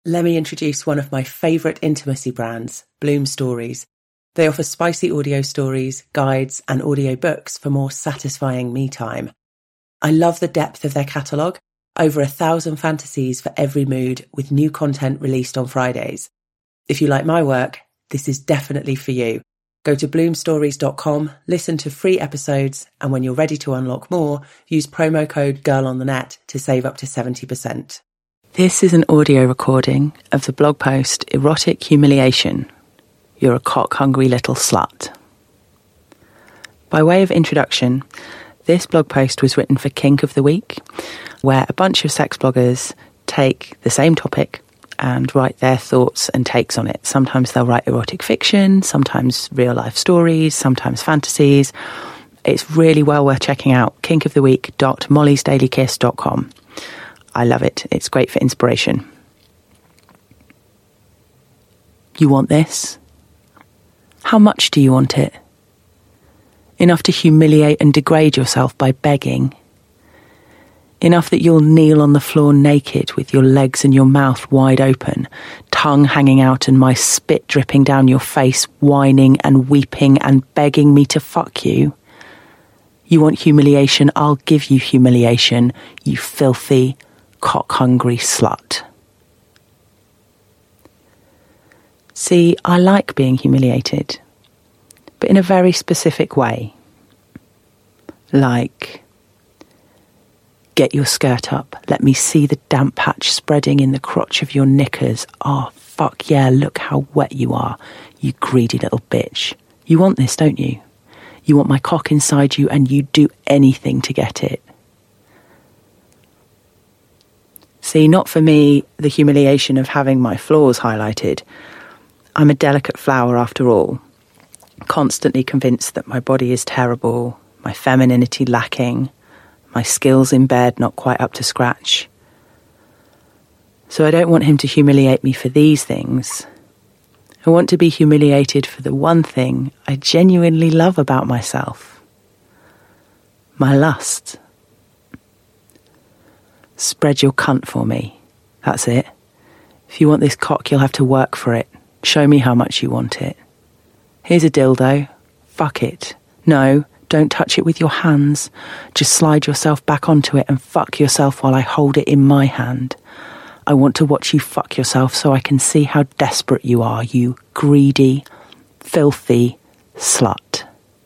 Let me introduce one of my favourite intimacy brands, Bloom Stories. They offer spicy audio stories, guides, and audio books for more satisfying me time. I love the depth of their catalogue, over 1,000 fantasies for every mood, with new content released on Fridays. If you like my work, this is definitely for you. Go to bloomstories.com, listen to free episodes, and when you're ready to unlock more, use promo code GIRLONTHENET to save up to 70%. This is an audio recording of the blog post Erotic Humiliation. You're a cock-hungry little slut. By way of introduction, this blog post was written for Kink of the Week, where a bunch of sex bloggers take the same topic and write their thoughts and takes on it. Sometimes they'll write erotic fiction, sometimes real-life stories, sometimes fantasies. It's really well worth checking out, kinkoftheweek.mollysdailykiss.com. I love it. It's great for inspiration. You want this? How much do you want it? Enough to humiliate and degrade yourself by begging? Enough that you'll kneel on the floor naked with your legs and your mouth wide open, tongue hanging out and my spit dripping down your face, whining and weeping and begging me to fuck you? You want humiliation? I'll give you humiliation, you filthy, cock-hungry slut. See, I like being humiliated, but in a very specific way. Like, get your skirt up, let me see the damp patch spreading in the crotch of your knickers. Oh, fuck yeah, look how wet you are, you greedy little bitch. You want this, don't you? You want my cock inside you and you'd do anything to get it. See, not for me, the humiliation of having my flaws highlighted. I'm a delicate flower after all, constantly convinced that my body is terrible, my femininity lacking, my skills in bed not quite up to scratch. So I don't want him to humiliate me for these things. I want to be humiliated for the one thing I genuinely love about myself. My lust. Spread your cunt for me. That's it. If you want this cock, you'll have to work for it. Show me how much you want it. Here's a dildo. Fuck it. No, don't touch it with your hands. Just slide yourself back onto it and fuck yourself while I hold it in my hand. I want to watch you fuck yourself so I can see how desperate you are, you greedy, filthy slut.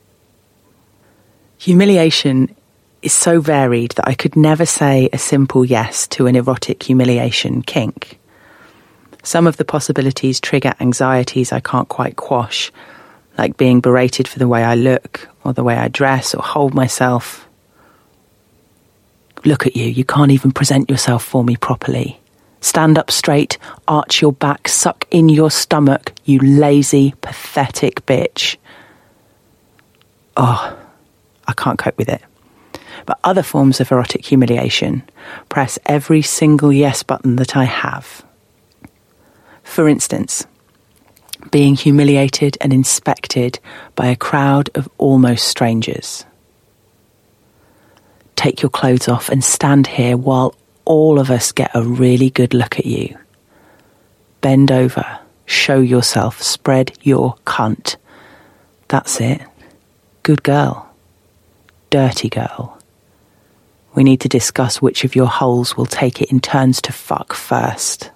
Humiliation is so varied that I could never say a simple yes to an erotic humiliation kink. Some of the possibilities trigger anxieties I can't quite quash, like being berated for the way I look, or the way I dress, or hold myself. Look at you, you can't even present yourself for me properly. Stand up straight, arch your back, suck in your stomach, you lazy, pathetic bitch. Oh, I can't cope with it. But other forms of erotic humiliation press every single yes button that I have. For instance, being humiliated and inspected by a crowd of almost strangers. Take your clothes off and stand here while all of us get a really good look at you. Bend over, show yourself, spread your cunt. That's it. Good girl. Dirty girl. We need to discuss which of your holes will take it in turns to fuck first.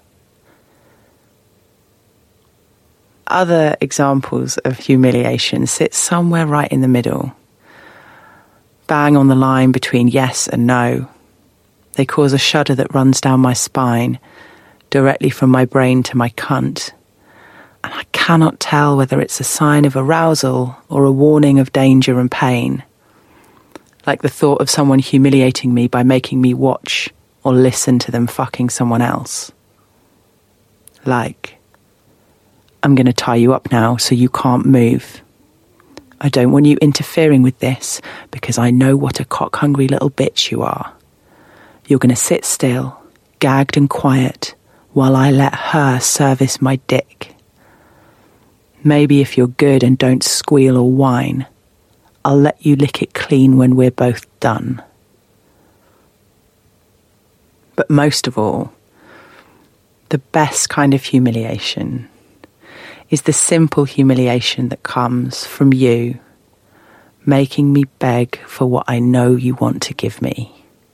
Other examples of humiliation sit somewhere right in the middle. Bang on the line between yes and no. They cause a shudder that runs down my spine, directly from my brain to my cunt. And I cannot tell whether it's a sign of arousal or a warning of danger and pain. Like the thought of someone humiliating me by making me watch or listen to them fucking someone else. Like, I'm going to tie you up now so you can't move. I don't want you interfering with this because I know what a cock-hungry little bitch you are. You're going to sit still, gagged and quiet, while I let her service my dick. Maybe if you're good and don't squeal or whine, I'll let you lick it clean when we're both done. But most of all, The best kind of humiliation is the simple humiliation that comes from you making me beg for what I know you want to give me.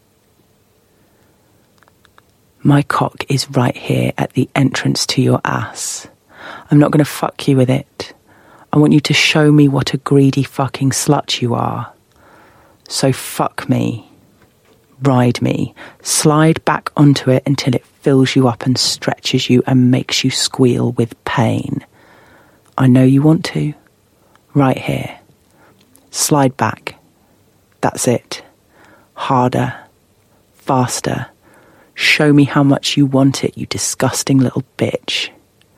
My cock is right here at the entrance to your ass. I'm not going to fuck you with it. I want you to show me what a greedy fucking slut you are. So fuck me. Ride me. Slide back onto it until it fills you up and stretches you and makes you squeal with pain. I know you want to. Right here. Slide back. That's it. Harder. Faster. Show me how much you want it, you disgusting little bitch.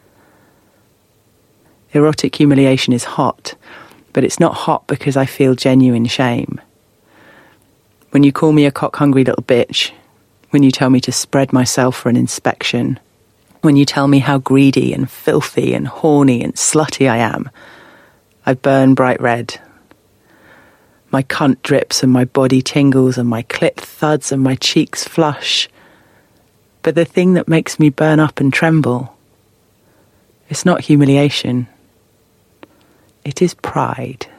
Erotic humiliation is hot, but it's not hot because I feel genuine shame. When you call me a cock-hungry little bitch, when you tell me to spread myself for an inspection, when you tell me how greedy and filthy and horny and slutty I am, I burn bright red. My cunt drips and my body tingles and my clit thuds and my cheeks flush. But the thing that makes me burn up and tremble, it's not humiliation. It is pride.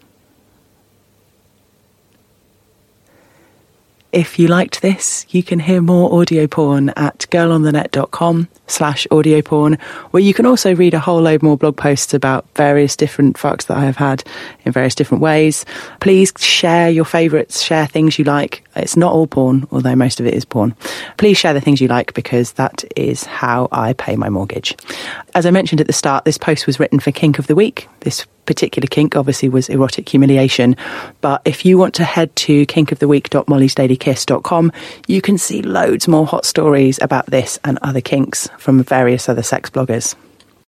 If you liked this, you can hear more audio porn at girlonthenet.com/audio porn, where you can also read a whole load more blog posts about various different fucks that I have had in various different ways. Please share your favourites, share things you like. It's not all porn, although most of it is porn. Please share the things you like because that is how I pay my mortgage. As I mentioned at the start, this post was written for Kink of the Week. This particular kink obviously was erotic humiliation, but if you want to head to kinkoftheweek.mollysdailykiss.com, you can see loads more hot stories about this and other kinks from various other sex bloggers.